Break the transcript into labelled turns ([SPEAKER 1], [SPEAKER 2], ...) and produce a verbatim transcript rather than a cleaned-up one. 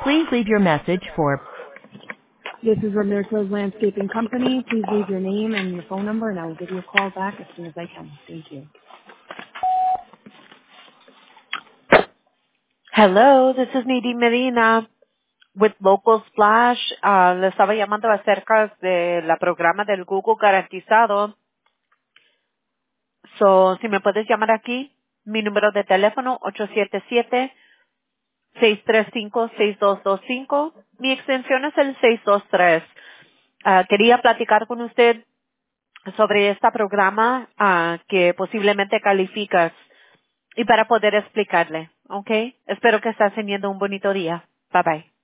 [SPEAKER 1] Please leave your message for
[SPEAKER 2] This is Ramirez Landscaping Company. Please leave your name and your phone number, and I will give you a call back as soon as I can. Thank you.
[SPEAKER 3] Hello, this is Nadine Medina with Local Splash. Ah, le estaba llamando acerca de la programa del Google garantizado. So, si me puedes llamar aquí, mi número de teléfono ocho siete siete, seis tres cinco, seis dos dos cinco. Mi extensión es el seis dos tres. Ah, quería platicar con usted sobre este programa ah, que posiblemente calificas y para poder explicarle, ¿ok? Espero que estés teniendo un bonito día. Bye bye.